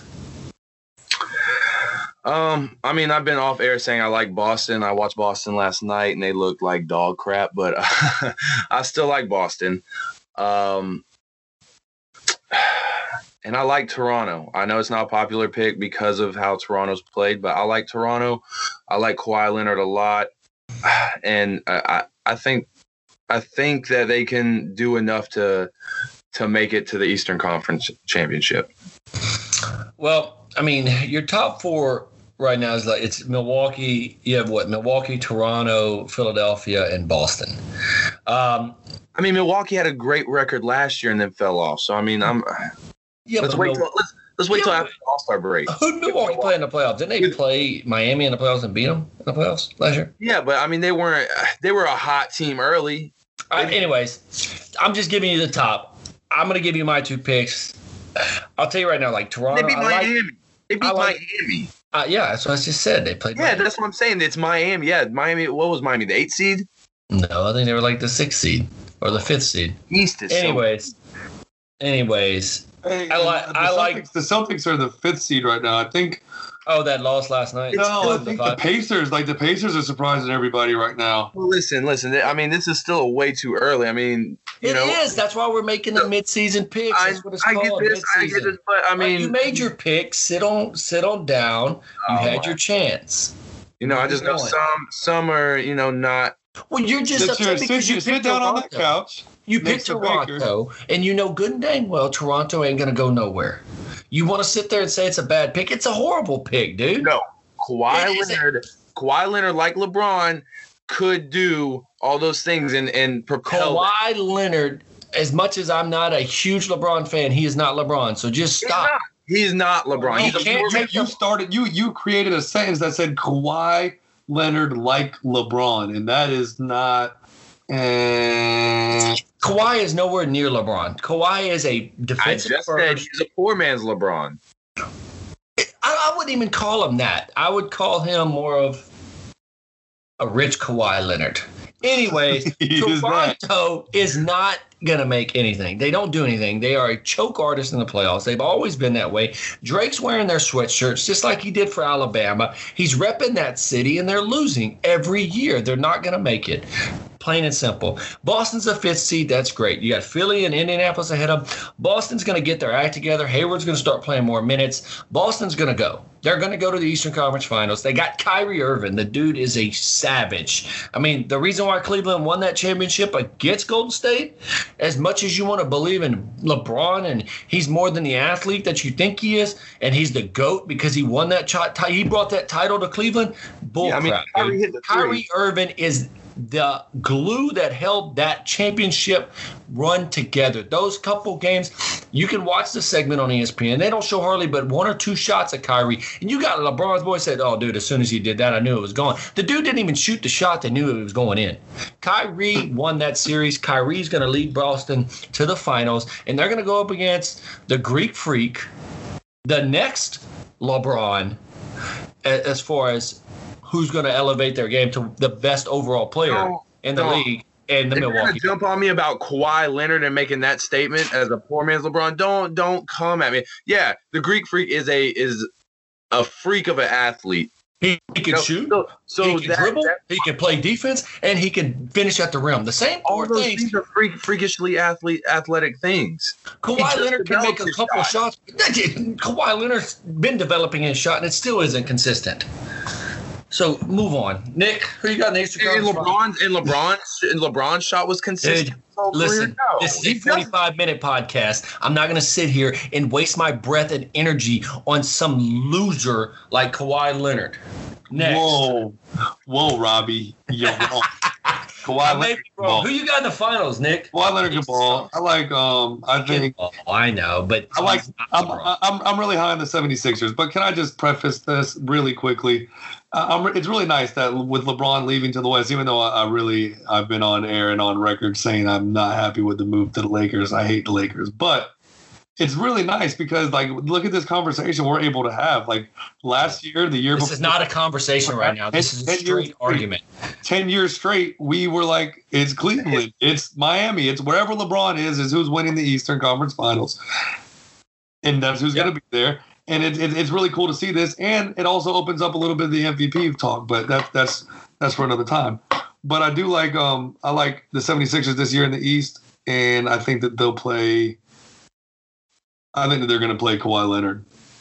um, I mean, I've been off air saying I like Boston. I watched Boston last night, and they looked like dog crap, but uh, I still like Boston. Um, and I like Toronto. I know it's not a popular pick because of how Toronto's played, but I like Toronto. I like Kawhi Leonard a lot, and I, I think I think that they can do enough to to make it to the Eastern Conference Championship. Well, I mean, your top four right now is like it's Milwaukee. You have what? Milwaukee, Toronto, Philadelphia, and Boston. Um, I mean, Milwaukee had a great record last year and then fell off. So I mean, I'm yeah, let's but wait Mil- till let's let's wait Yeah, till but- after the All-Star break. Who did Milwaukee play in the playoffs? Didn't they play Miami in the playoffs and beat them in the playoffs last year? Yeah, but I mean, they weren't. They were a hot team early. Uh, anyways, I'm just giving you the top. I'm going to give you my two picks. I'll tell you right now, like Toronto. They beat I like, Miami. They beat I like- Miami. uh, yeah, that's what I just said. They played. Yeah, Miami. that's what I'm saying. It's Miami. Yeah, Miami. What was Miami? The eighth seed. No, I think they were like the sixth seed or the fifth seed. East is so- Anyways, anyways. Hey, I like- the I Celtics, like- the Celtics are the fifth seed right now. I think. Oh, that loss last night. No, I The think the five- Pacers, like the Pacers, are surprising everybody right now. Well, listen, listen. I mean, this is still way too early. I mean, you It know, is. That's why we're making the mid-season picks. I, That's what it's I called. get this. I get mid-season. this, but I All right, mean, you made your pick. Sit on, sit on down. You Oh, had my. your chance. you know, I just know Going. some some are, you know, not. Well, you're just Sit, your, upset because sit, you your- sit picked down on that Toronto. couch. You next picked to Baker. Toronto, and you know good and dang well Toronto ain't going to go nowhere. You want to sit there and say it's a bad pick? It's a horrible pick, dude. No, Kawhi It isn't. Leonard. Kawhi Leonard, like LeBron, could do all those things and and propel. Kawhi Leonard, as much as I'm not a huge LeBron fan, he is not LeBron. So just He's stop. not. He's not LeBron. He He's a can't poor- take- You started. You you created a sentence that said Kawhi Leonard like LeBron, and that is not. Uh, Kawhi is nowhere near LeBron. Kawhi is a I defensive just said first. he's a poor man's LeBron. I, I wouldn't even call him that. I would call him more of a rich Kawhi Leonard. Anyway, He is not. Toronto is not going to make anything. They don't do anything. They are a choke artist in the playoffs. They've always been that way. Drake's wearing their sweatshirts just like he did for Alabama. He's repping that city, and they're losing every year. They're not going to make it. Plain and simple. Boston's a fifth seed. That's great. You got Philly and Indianapolis ahead of them. Boston's going to get their act together. Hayward's going to start playing more minutes. Boston's going to go. They're going to go to the Eastern Conference Finals. They got Kyrie Irving. The dude is a savage. I mean, the reason why Cleveland won that championship against Golden State, as much as you want to believe in LeBron and he's more than the athlete that you think he is, and he's the GOAT because he won that shot, he brought that title to Cleveland. Bull yeah, I mean, crap. Kyrie, hit the Kyrie Irving is the glue that held that championship run together. Those couple games, you can watch the segment on E S P N. They don't show hardly but one or two shots of Kyrie. And you got LeBron's boy said, oh, dude, as soon as he did that, I knew it was gone. The dude didn't even shoot the shot. They knew it was going in. Kyrie won that series. Kyrie's going to lead Boston to the finals, and they're going to go up against the Greek Freak, the next LeBron, as far as who's going to elevate their game to the best overall player no, in the no. league and the if Milwaukee. You're gonna jump on me about Kawhi Leonard and making that statement as a poor man's LeBron. Don't don't come at me. Yeah, the Greek Freak is a is a freak of an athlete. He, he can so, shoot. So, so he can that, dribble. That, he can play defense, and he can finish at the rim. The same four those things. things are freak, freakishly athlete athletic things. Kawhi Leonard can make a couple of shots. Kawhi Leonard's been developing his shot, and it still isn't consistent. So move on, Nick. Who you got in the Eastern Conference? And LeBron and LeBron's and LeBron's shot was consistent. Dude, listen, no. This is a forty-five minute podcast. I'm not going to sit here and waste my breath and energy on some loser like Kawhi Leonard. Next. Whoa, whoa, Robbie, you're wrong. Kawhi Leonard. Who you got in the finals, Nick? Kawhi Leonard good ball. I like. Um, I think. Oh, I know, but I like. I'm, I'm. I'm really high on the seventy-sixers. But can I just preface this really quickly? I'm, it's really nice that with LeBron leaving to the West, even though I, I really I've been on air and on record saying I'm not happy with the move to the Lakers. I hate the Lakers, but it's really nice because like look at this conversation we're able to have. Like last year, the year this before. This is not a conversation right now. This is a straight argument. Ten years straight, we were like, it's Cleveland, it's Miami, it's wherever LeBron is, is who's winning the Eastern Conference Finals, and that's who's yep. going to be there. And it, it, it's really cool to see this, and it also opens up a little bit of the M V P talk, but that, that's that's for another time. But I do like um I like the seventy-sixers this year in the East, and I think that they'll play. I think that they're going to play Kawhi Leonard.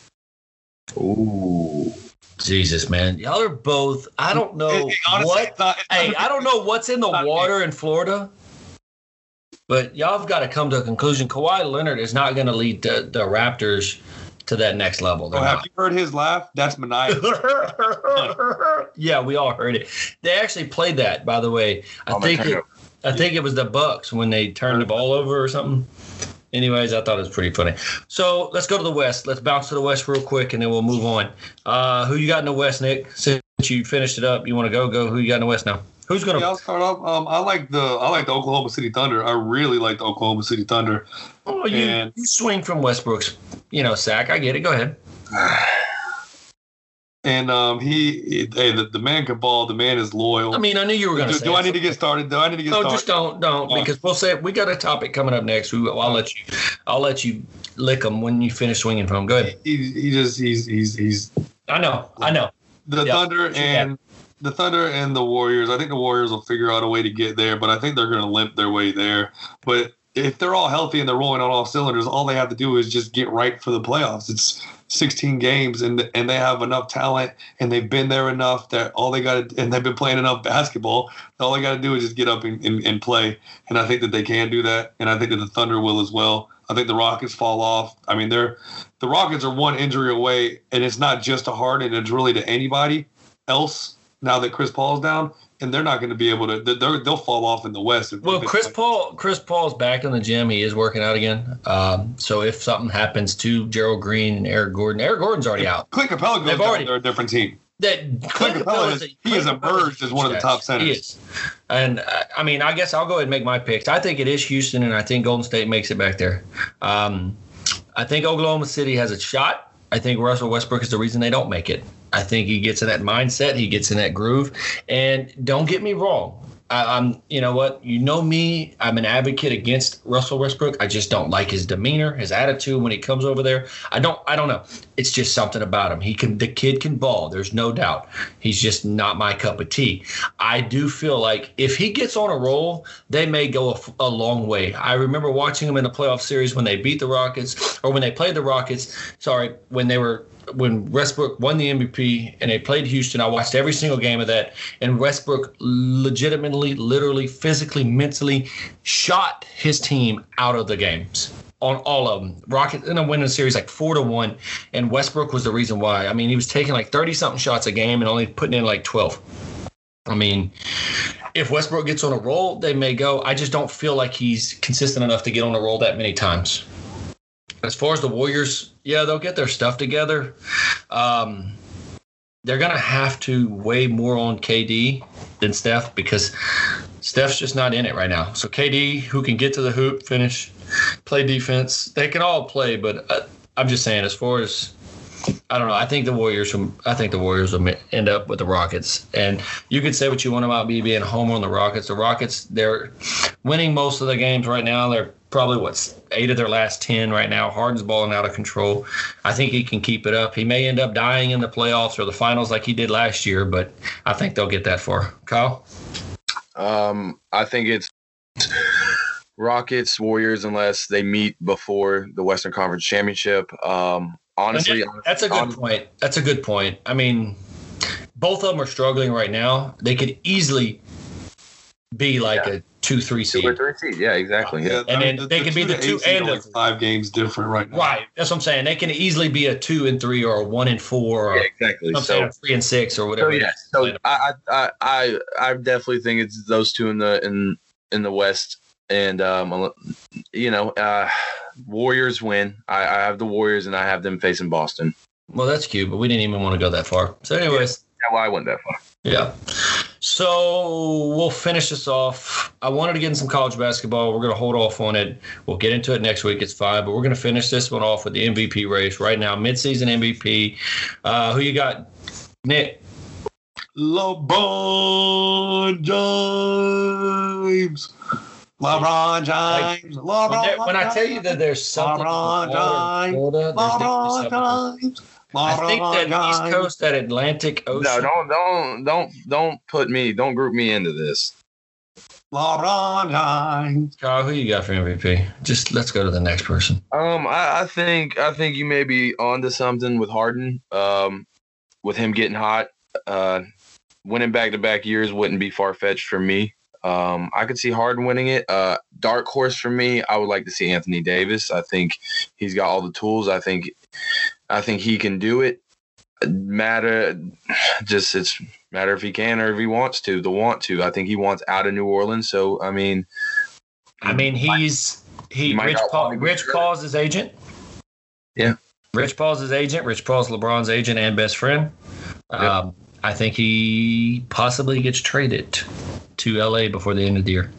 Ooh, Jesus, man, y'all are both. I don't know it, it, honestly, what. It's not, it's hey, not, I don't know what's in the water me. in Florida. But y'all have got to come to a conclusion. Kawhi Leonard is not going to lead the, the Raptors to that next level. Oh, have you heard his laugh? That's maniacal. Yeah, we all heard it. They actually played that, by the way. I oh, think it, I think it was the Bucks when they turned the ball over or something. Anyways, I thought it was pretty funny. So let's go to the West. Let's bounce to the West real quick, and then we'll move on. Uh, who you got in the West, Nick? Since you finished it up, you want to go? Go. Who you got in the West now? Who's gonna? Yeah, I'll start off. Um, I like the I like the Oklahoma City Thunder. I really like the Oklahoma City Thunder. Oh, you, and, you swing from Westbrook's, you know, sack. I get it. Go ahead. And um, he, he hey, the, the man can ball. The man is loyal. I mean, I knew you were going to do, say. Do I need to get started? Do I need to get no, started? No, just don't, don't, uh, because we'll say we got a topic coming up next. We, I'll let you, I'll let you lick them when you finish swinging from him. Go ahead. He, he just he's he's he's. I know, I know. The yep. Thunder and. The Thunder and the Warriors, I think the Warriors will figure out a way to get there, but I think they're going to limp their way there. But if they're all healthy and they're rolling on all cylinders, all they have to do is just get right for the playoffs. It's sixteen games, and and they have enough talent, and they've been there enough that all they got to, and they've been playing enough basketball. All they got to do is just get up and, and, and play. And I think that they can do that, and I think that the Thunder will as well. I think the Rockets fall off. I mean, they're the Rockets are one injury away, and it's not just to Harden; it's really to anybody else. Now that Chris Paul's down, and they're not going to be able to, they'll fall off in the West. Well, Chris Paul, Chris Paul's back in the gym. He is working out again. Um, so if something happens to Gerald Green and Eric Gordon, Eric Gordon's already out. Clint Capella goes down, they're a different team. That Clint Capella, is, he has emerged as one of the top centers. He is. And, uh, I mean, I guess I'll go ahead and make my picks. I think it is Houston, and I think Golden State makes it back there. Um, I think Oklahoma City has a shot. I think Russell Westbrook is the reason they don't make it. I think he gets in that mindset. He gets in that groove. And don't get me wrong. I, I'm, you know what? You know me. I'm an advocate against Russell Westbrook. I just don't like his demeanor, his attitude when he comes over there. I don't. I don't know. It's just something about him. He can. The kid can ball. There's no doubt. He's just not my cup of tea. I do feel like if he gets on a roll, they may go a, a long way. I remember watching him in the playoff series when they beat the Rockets, or when they played the Rockets. Sorry, when they were. When Westbrook won the M V P and they played Houston, I watched every single game of that. And Westbrook legitimately, literally, physically, mentally shot his team out of the games on all of them. Rockets ended up winning the series like four to one, and Westbrook was the reason why. I mean, he was taking like thirty something shots a game and only putting in like twelve. I mean, if Westbrook gets on a roll, they may go. I just don't feel like he's consistent enough to get on a roll that many times. As far as the Warriors, yeah, they'll get their stuff together. Um, they're going to have to weigh more on K D than Steph because Steph's just not in it right now. So K D, who can get to the hoop, finish, play defense, they can all play. But uh, I'm just saying, as far as I don't know, I think the Warriors. Will, I think the Warriors will end up with the Rockets. And you could say what you want about me being home on the Rockets. The Rockets, they're winning most of the games right now. They're probably what's eight of their last ten right now. Harden's balling out of control. I think he can keep it up. He may end up dying in the playoffs or the finals like he did last year, but I think they'll get that far. Kyle? Um, I think it's Rockets, Warriors, unless they meet before the Western Conference Championship. Um, honestly, that's a good honestly, point. That's a good point. I mean, both of them are struggling right now. They could easily be like yeah. a two, three seed. Two or three seed, yeah, exactly. Yeah. And I mean, then the, they the could be the two and like five games different right now. Right, that's what I'm saying. They can easily be a two and three or a one and four, or yeah, exactly. I'm so saying a three and six or whatever. So yeah, so I, I I I definitely think it's those two in the in in the West, and um, you know, uh, Warriors win. I, I have the Warriors, and I have them facing Boston. Well, that's cute, but we didn't even want to go that far. So, anyways, yeah, yeah well, I went that far. Yeah. So we'll finish this off. I wanted to get in some college basketball. We're going to hold off on it. We'll get into it next week. It's fine. But we're going to finish this one off with the M V P race right now. Midseason M V P. Uh, who you got, Nick? LeBron James. LeBron James. Like, LeBron when, when I tell you that there's something LeBron James. Florida, LeBron James. I think that East Coast, that Atlantic Ocean. No, don't, don't, don't, don't put me, don't group me into this. LeBron James. Kyle, who you got for M V P? Just let's go to the next person. Um, I, I think, I think you may be onto something with Harden. Um, with him getting hot, uh, winning back-to-back years wouldn't be far-fetched for me. Um, I could see Harden winning it. Uh, dark horse for me, I would like to see Anthony Davis. I think he's got all the tools. I think. I think he can do it. Matter, just it's matter if he can or if he wants to. The want to. I think he wants out of New Orleans. So I mean, I mean he's he. he Rich Paul. Rich Paul's his agent. Yeah. Rich Paul's his agent. Rich Paul's LeBron's agent and best friend. Yep. Um, I think he possibly gets traded to L A before the end of the year.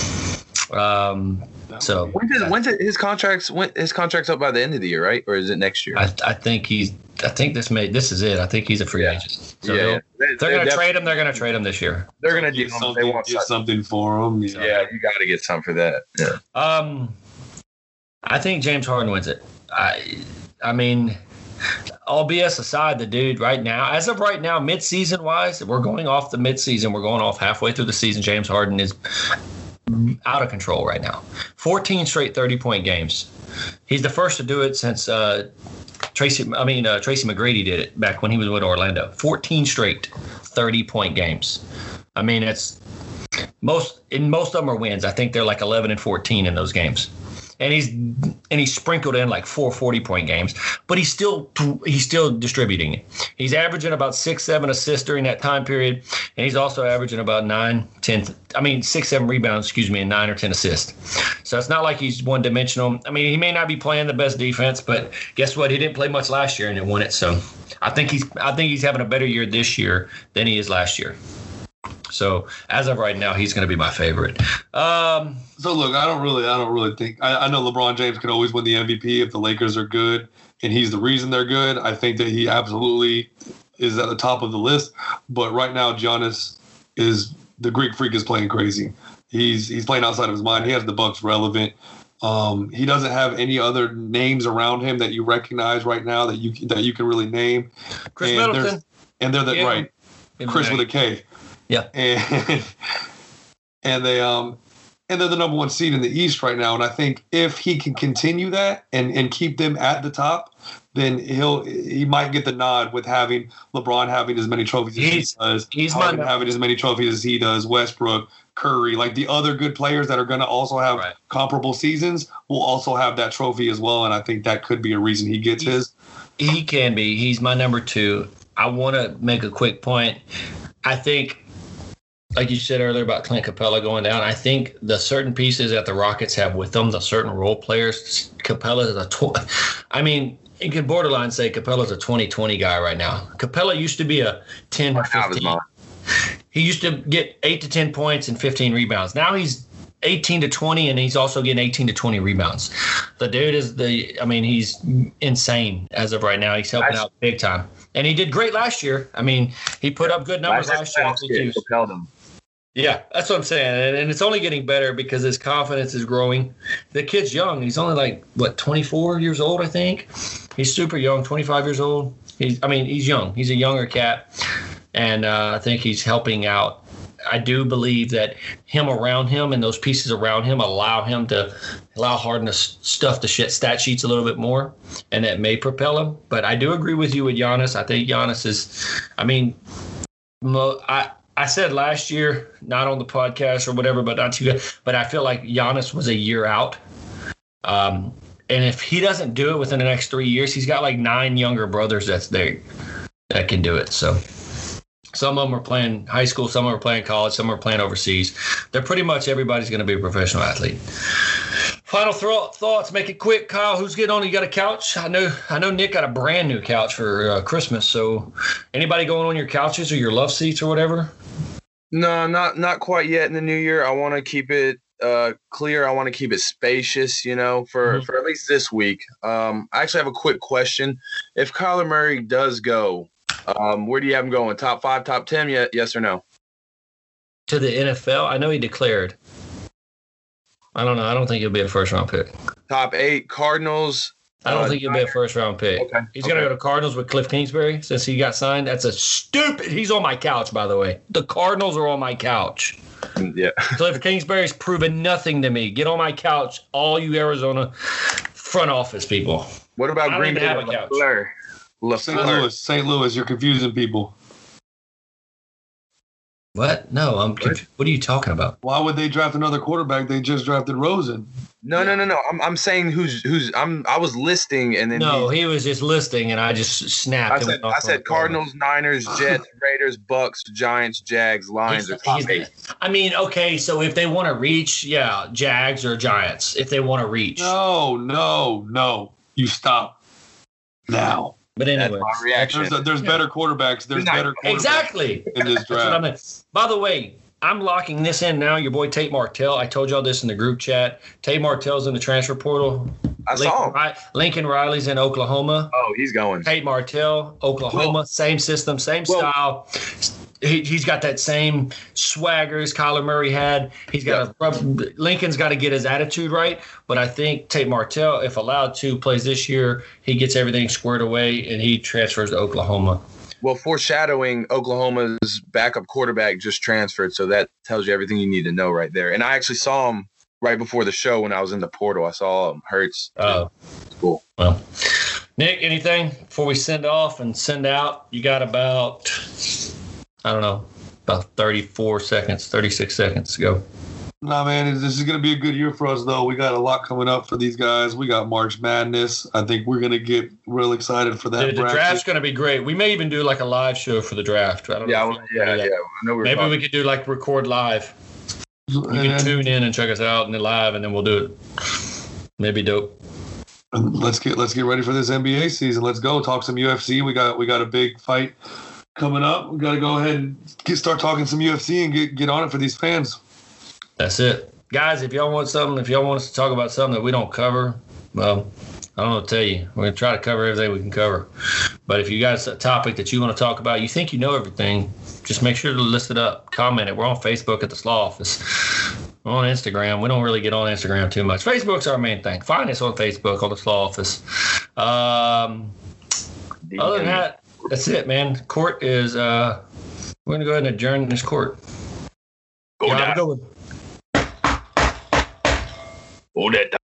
Um. So when's his, when's his contracts? When, his contract's up by the end of the year, right? Or is it next year? I, I think he's. I think this may. This is it. I think he's a free yeah. agent. So yeah, yeah. They, they're going to trade him. They're going to trade him this year. They're going to do something. They want get something for him. Yeah, yeah you got to get something for that. Yeah. Um, I think James Harden wins it. I. I mean, all B S aside, the dude right now, as of right now, mid-season wise, we're going off the mid-season. We're going off halfway through the season. James Harden is out of control right now. fourteen straight thirty-point games. He's the first to do it since uh, Tracy. I mean uh, Tracy McGrady did it back when he was with Orlando. fourteen straight thirty-point games. I mean, it's most in most of them are wins. I think they're like eleven and fourteen in those games. And he's and he's sprinkled in like four forty-point games, but he's still he's still distributing it. He's averaging about six, seven assists during that time period, and he's also averaging about nine, ten. I mean, six, seven rebounds, excuse me, and nine or ten assists. So it's not like he's one dimensional. I mean, he may not be playing the best defense, but guess what? He didn't play much last year and it won it. So I think he's I think he's having a better year this year than he is last year. So as of right now, he's going to be my favorite. Um, so look, I don't really, I don't really think. I, I know LeBron James can always win the M V P if the Lakers are good, and he's the reason they're good. I think that he absolutely is at the top of the list. But right now, Giannis is the Greek Freak is playing crazy. He's he's playing outside of his mind. He has the Bucks relevant. Um, he doesn't have any other names around him that you recognize right now that you that you can really name. Chris and Middleton. And they're the yeah. right. Chris with a K. Yeah. And and they um and they're the number one seed in the East right now. And I think if he can continue that and, and keep them at the top, then he'll he might get the nod with having LeBron having as many trophies as he's, he does. He's Harden having as many trophies as he does. Westbrook, Curry, like the other good players that are going to also have right. comparable seasons will also have that trophy as well. And I think that could be a reason he gets he, his. He can be. He's my number two. I want to make a quick point. I think, like you said earlier about Clint Capella going down, I think the certain pieces that the Rockets have with them, the certain role players, Capella is a tw- I mean, you can borderline say Capella's a twenty twenty guy right now. Capella used to be a ten or fifteen. He used to get eight to ten points and fifteen rebounds. Now he's eighteen to twenty, and he's also getting eighteen to twenty rebounds. The dude is the, I mean, he's insane as of right now. He's helping out big time. And he did great last year. I mean, he put up good numbers last, last year. year propelled him. Yeah, that's what I'm saying. And, and it's only getting better because his confidence is growing. The kid's young. He's only like, what, twenty-four years old, I think? He's super young, twenty-five years old. He's, I mean, he's young. He's a younger cat. And uh, I think he's helping out. I do believe that him around him and those pieces around him allow him to allow Harden to stuff the shit stat sheets a little bit more, and that may propel him. But I do agree with you with Giannis. I think Giannis is, I mean, I I said last year, not on the podcast or whatever, but not too good. But I feel like Giannis was a year out. Um, and if he doesn't do it within the next three years, he's got like nine younger brothers that's there that can do it. So. Some of them are playing high school, some of them are playing college, some are playing overseas. They're pretty much everybody's going to be a professional athlete. Final th- thoughts, make it quick. Kyle, who's getting on? You got a couch? I know I know Nick got a brand new couch for uh, Christmas. So anybody going on your couches or your love seats or whatever? No, not not quite yet in the new year. I want to keep it uh, clear. I want to keep it spacious, you know, for, mm-hmm. for at least this week. Um, I actually have a quick question. If Kyler Murray does go, Um, where do you have him going? Top five, top ten? Yet? Yes or no? To the N F L? I know he declared. I don't know. I don't think he'll be a first round pick. Top eight, Cardinals. I don't uh, think he'll be a first round pick. Okay. He's okay. going to go to Cardinals with Cliff Kingsbury since he got signed. That's a stupid. He's on my couch, by the way. The Cardinals are on my couch. Yeah. Cliff Kingsbury's proven nothing to me. Get on my couch, all you Arizona front office people. What about I Green Bay? have a couch. Saint Louis, Saint Louis, you're confusing people. What? No, I'm. What? what are you talking about? Why would they draft another quarterback? They just drafted Rosen. No, no, no, no. I'm I'm saying who's who's. I'm I was listing and then no, he, he was just listing and I just snapped. I said I said Cardinals, Niners, Jets, Raiders, Bucks, Giants, Jags, Lions, he's, or top eight. I mean, okay, so if they want to reach, yeah, Jags or Giants. If they want to reach. No, no, no. You stop now. But anyway, that's my reaction. There's, a, there's yeah. better quarterbacks. There's not, better quarterbacks exactly in this draft. That's what I mean. By the way, I'm locking this in now. Your boy Tate Martell. I told y'all this in the group chat. Tate Martell's in the transfer portal. I Lincoln, saw him. Lincoln Riley's in Oklahoma. Oh, he's going. Tate Martell, Oklahoma. Well, same system, same well, style. He, he's got that same swagger as Kyler Murray had. He's got yeah. a Lincoln's got to get his attitude right, but I think Tate Martell, if allowed to, plays this year. He gets everything squared away and he transfers to Oklahoma. Well, foreshadowing, Oklahoma's backup quarterback just transferred, so that tells you everything you need to know right there. And I actually saw him right before the show when I was in the portal. I saw him. Hurts. Oh, cool. Well, Nick, anything before we send off and send out? You got about. I don't know, about thirty-four seconds, thirty-six seconds to go. Nah, man, this is going to be a good year for us, though. We got a lot coming up for these guys. We got March Madness. I think we're going to get real excited for that. Dude, the draft's going to be great. We may even do like a live show for the draft. I don't yeah, know. Well, yeah, yeah. I know we're Maybe talking. we could do like record live. You can and, tune in and check us out and then live, and then we'll do it. Maybe dope. Let's get let's get ready for this N B A season. Let's go talk some U F C. We got we got a big fight coming up. We got to go ahead and get start talking some U F C and get get on it for these fans. That's it. Guys, if y'all want something, if y'all want us to talk about something that we don't cover, well, I don't know what to tell you. We're going to try to cover everything we can cover. But if you got a topic that you want to talk about, you think you know everything, just make sure to list it up, comment it. We're on Facebook at the Slaw Office. We're on Instagram. We don't really get on Instagram too much. Facebook's our main thing. Find us on Facebook on the Slaw Office. Um, other than that, that's it, man. Court is. Uh, we're gonna go ahead and adjourn this court. Go Y'all down. have a good one. Hold that.